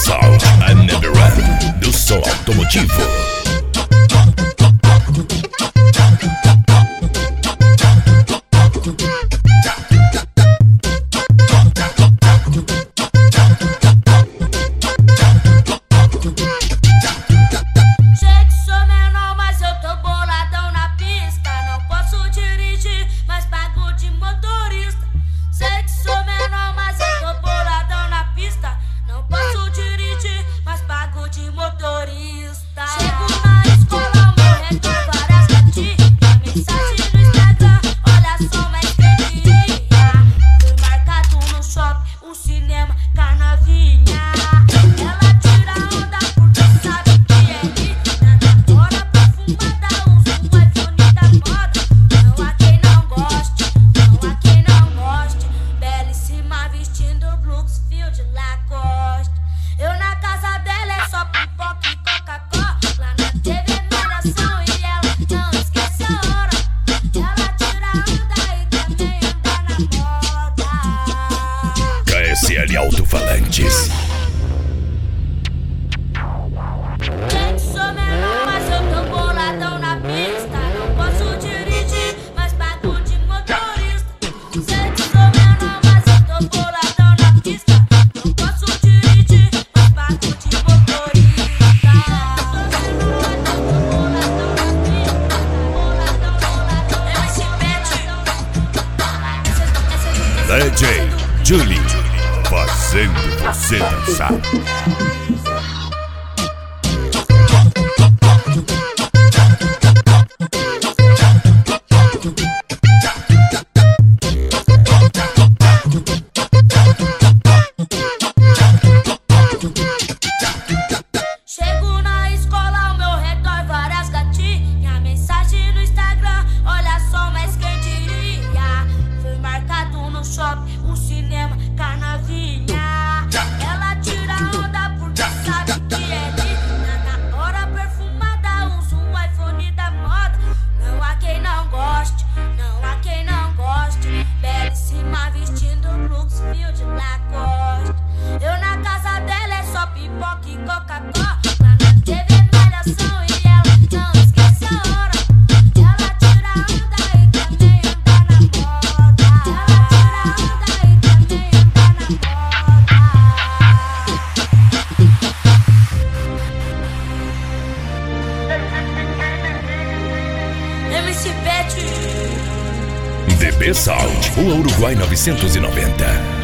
Sound, I Never Run, do som automotivo. KSL Alto-Falantes. Sou menor, mas eu tô boladão na pista. Não posso dirigir, mas pago de motorista. Sei que sou menor, mas eu tô boladão na pista. Não posso dirigir, mas pago de motorista. DJ Julie, fazendo você dançar. Chego na escola, ao meu redor várias gatinhas. Mensagem no Instagram, olha só, mas quem diria? Fui marcado no shopping, um cinema, canavinha. Ela tira onda porque sabe que é linda. Na hora perfumada, usa um iPhone da moda. Não há quem não goste, não há quem não goste. Belíssima vestindo blues, fio de Lacoste. Eu na casa dela é só pipoca e Coca-Cola. Lá na TV malhação e ela não esquece a hora. Ela tira onda e também anda na moda. Ela tira onda e também anda na moda. MC Pet. DB Sound, Rua Uruguai 990.